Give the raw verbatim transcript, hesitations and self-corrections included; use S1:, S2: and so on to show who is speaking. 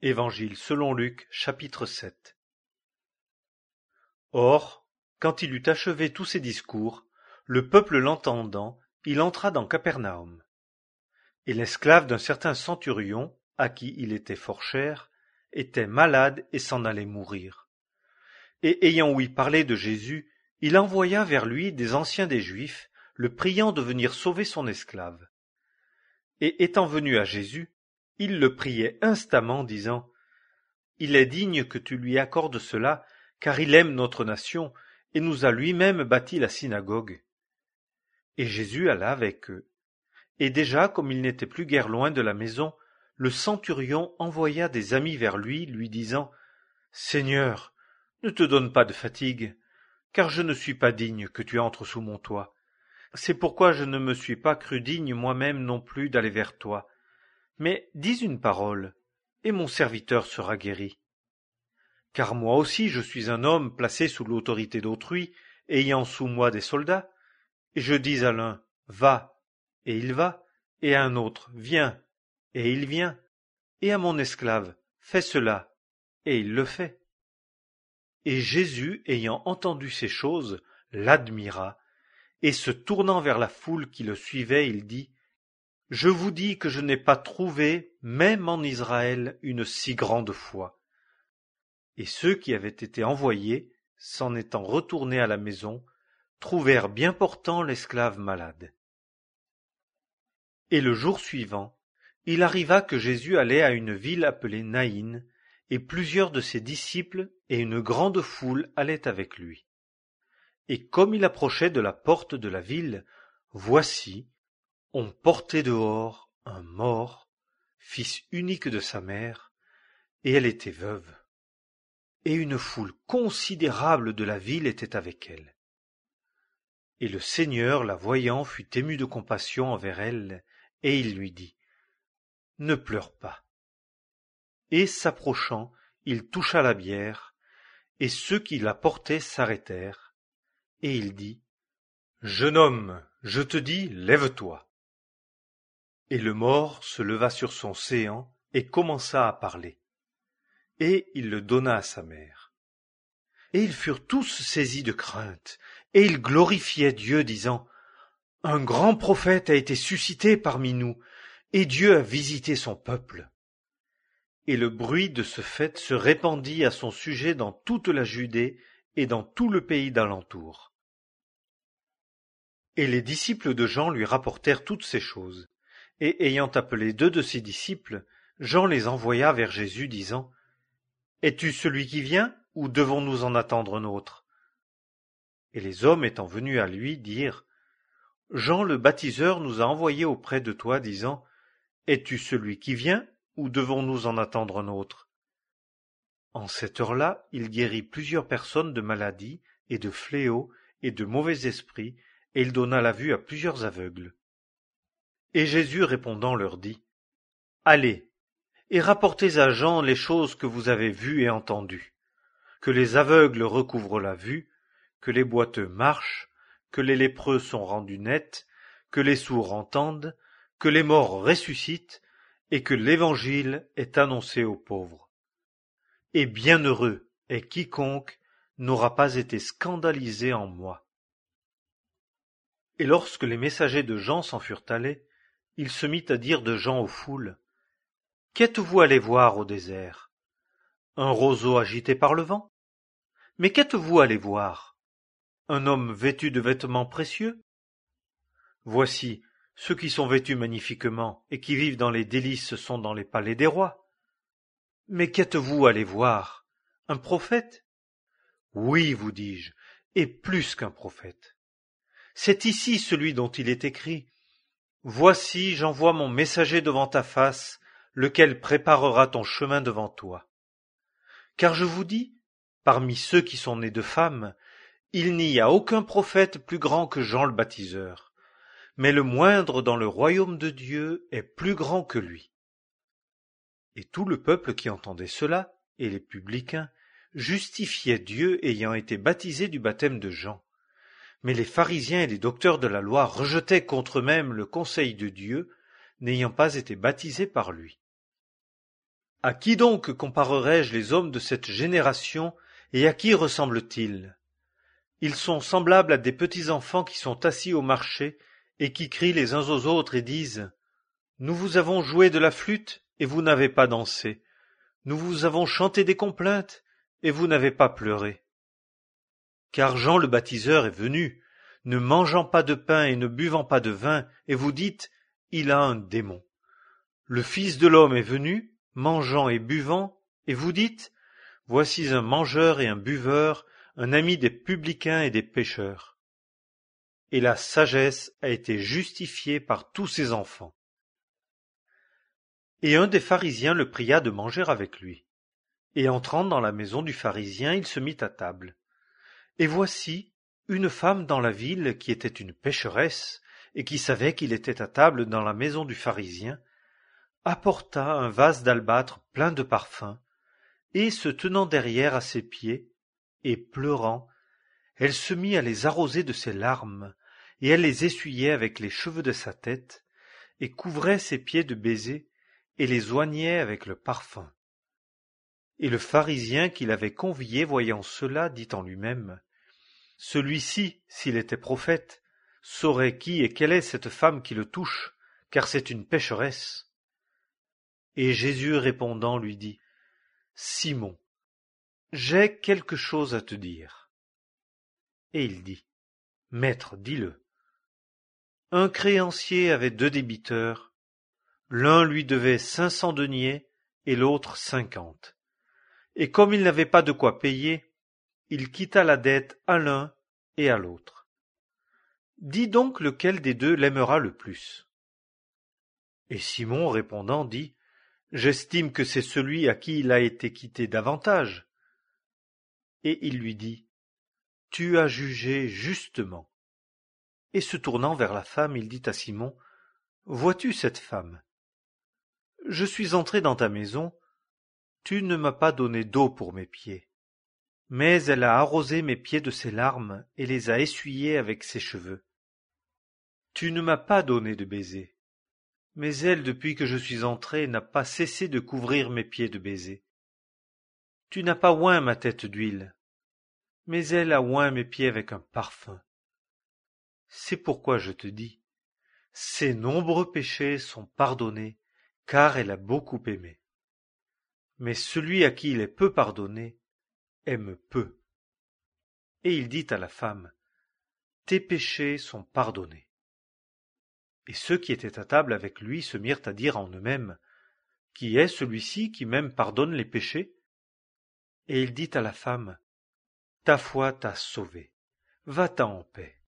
S1: Évangile selon Luc, chapitre sept. Or, quand il eut achevé tous ses discours, le peuple l'entendant, il entra dans Capernaum. Et l'esclave d'un certain centurion, à qui il était fort cher, était malade et s'en allait mourir. Et ayant ouï parler de Jésus, il envoya vers lui des anciens des Juifs, le priant de venir sauver son esclave. Et étant venu à Jésus, il le priait instamment, disant : « Il est digne que tu lui accordes cela, car il aime notre nation, et nous a lui-même bâti la synagogue. » Et Jésus alla avec eux. Et déjà, comme il n'était plus guère loin de la maison, le centurion envoya des amis vers lui, lui disant : « Seigneur, ne te donne pas de fatigue, car je ne suis pas digne que tu entres sous mon toit. C'est pourquoi je ne me suis pas cru digne moi-même non plus d'aller vers toi. Mais dis une parole, et mon serviteur sera guéri. Car moi aussi je suis un homme placé sous l'autorité d'autrui, ayant sous moi des soldats, et je dis à l'un : va, et il va, et à un autre : viens, et il vient, et à mon esclave : fais cela, et il le fait. Et Jésus, ayant entendu ces choses, l'admira, et se tournant vers la foule qui le suivait, il dit : Je vous dis que je n'ai pas trouvé, même en Israël, une si grande foi. Et ceux qui avaient été envoyés, s'en étant retournés à la maison, trouvèrent bien portant l'esclave malade. Et le jour suivant, il arriva que Jésus allait à une ville appelée Naïn, et plusieurs de ses disciples et une grande foule allaient avec lui. Et comme il approchait de la porte de la ville, voici, on portait dehors un mort, fils unique de sa mère, et elle était veuve. Et une foule considérable de la ville était avec elle. Et le Seigneur, la voyant, fut ému de compassion envers elle, et il lui dit : Ne pleure pas. Et s'approchant, il toucha la bière, et ceux qui la portaient s'arrêtèrent, et il dit : Jeune homme, je te dis, lève-toi. Et le mort se leva sur son séant et commença à parler. Et il le donna à sa mère. Et ils furent tous saisis de crainte, et ils glorifiaient Dieu, disant : Un grand prophète a été suscité parmi nous, et Dieu a visité son peuple. Et le bruit de ce fait se répandit à son sujet dans toute la Judée et dans tout le pays d'alentour. Et les disciples de Jean lui rapportèrent toutes ces choses. Et ayant appelé deux de ses disciples, Jean les envoya vers Jésus, disant : Es-tu celui qui vient, ou devons-nous en attendre un autre ? Et les hommes étant venus à lui dirent : Jean le baptiseur nous a envoyés auprès de toi, disant : Es-tu celui qui vient, ou devons-nous en attendre un autre ? En cette heure-là, il guérit plusieurs personnes de maladies, et de fléaux, et de mauvais esprits, et il donna la vue à plusieurs aveugles. Et Jésus répondant leur dit : Allez, et rapportez à Jean les choses que vous avez vues et entendues, que les aveugles recouvrent la vue, que les boiteux marchent, que les lépreux sont rendus nets, que les sourds entendent, que les morts ressuscitent, et que l'évangile est annoncé aux pauvres. Et bienheureux est quiconque n'aura pas été scandalisé en moi. Et lorsque les messagers de Jean s'en furent allés, il se mit à dire de Jean aux foules : Qu'êtes-vous allés voir au désert ? Un roseau agité par le vent ? Mais qu'êtes-vous allés voir ? Un homme vêtu de vêtements précieux ? Voici, ceux qui sont vêtus magnifiquement et qui vivent dans les délices sont dans les palais des rois. Mais qu'êtes-vous allés voir ? Un prophète ? Oui, vous dis-je, et plus qu'un prophète. C'est ici celui dont il est écrit : Voici, j'envoie mon messager devant ta face, lequel préparera ton chemin devant toi. Car je vous dis, parmi ceux qui sont nés de femmes, il n'y a aucun prophète plus grand que Jean le baptiseur, mais le moindre dans le royaume de Dieu est plus grand que lui. Et tout le peuple qui entendait cela, et les publicains, justifiaient Dieu ayant été baptisés du baptême de Jean. Mais les pharisiens et les docteurs de la loi rejetaient contre eux-mêmes le conseil de Dieu, n'ayant pas été baptisés par lui. À qui donc comparerai-je les hommes de cette génération, et à qui ressemblent-ils? Ils sont semblables à des petits enfants qui sont assis au marché, et qui crient les uns aux autres et disent: Nous vous avons joué de la flûte, et vous n'avez pas dansé. Nous vous avons chanté des complaintes, et vous n'avez pas pleuré. Car Jean le baptiseur est venu, ne mangeant pas de pain et ne buvant pas de vin, et vous dites: Il a un démon. Le Fils de l'homme est venu, mangeant et buvant, et vous dites: Voici un mangeur et un buveur, un ami des publicains et des pécheurs. Et la sagesse a été justifiée par tous ses enfants. Et un des pharisiens le pria de manger avec lui. Et entrant dans la maison du pharisien, il se mit à table. Et voici, une femme dans la ville qui était une pécheresse, et qui savait qu'il était à table dans la maison du pharisien, apporta un vase d'albâtre plein de parfums, et se tenant derrière à ses pieds, et pleurant, elle se mit à les arroser de ses larmes, et elle les essuyait avec les cheveux de sa tête, et couvrait ses pieds de baisers, et les oignait avec le parfum. Et le pharisien qui l'avait convié, voyant cela, dit en lui-même: Celui-ci, s'il était prophète, saurait qui et quelle est cette femme qui le touche, car c'est une pécheresse. Et Jésus répondant lui dit: Simon, j'ai quelque chose à te dire. Et il dit: Maître, dis-le. Un créancier avait deux débiteurs, l'un lui devait cinq cents deniers et l'autre cinquante. Et comme il n'avait pas de quoi payer, il quitta la dette à l'un et à l'autre. Dis donc lequel des deux l'aimera le plus. Et Simon répondant dit: J'estime que c'est celui à qui il a été quitté davantage. Et il lui dit: Tu as jugé justement. Et se tournant vers la femme, il dit à Simon: Vois-tu cette femme? Je suis entré dans ta maison, tu ne m'as pas donné d'eau pour mes pieds, mais elle a arrosé mes pieds de ses larmes et les a essuyés avec ses cheveux. Tu ne m'as pas donné de baiser, mais elle, depuis que je suis entré, n'a pas cessé de couvrir mes pieds de baisers. Tu n'as pas oint ma tête d'huile, mais elle a oint mes pieds avec un parfum. C'est pourquoi je te dis, ses nombreux péchés sont pardonnés, car elle a beaucoup aimé. Mais celui à qui il est peu pardonné, aime peu. Et il dit à la femme: Tes péchés sont pardonnés. Et ceux qui étaient à table avec lui se mirent à dire en eux-mêmes: Qui est celui-ci qui même pardonne les péchés? Et il dit à la femme: Ta foi t'a sauvée, va-t'en en paix.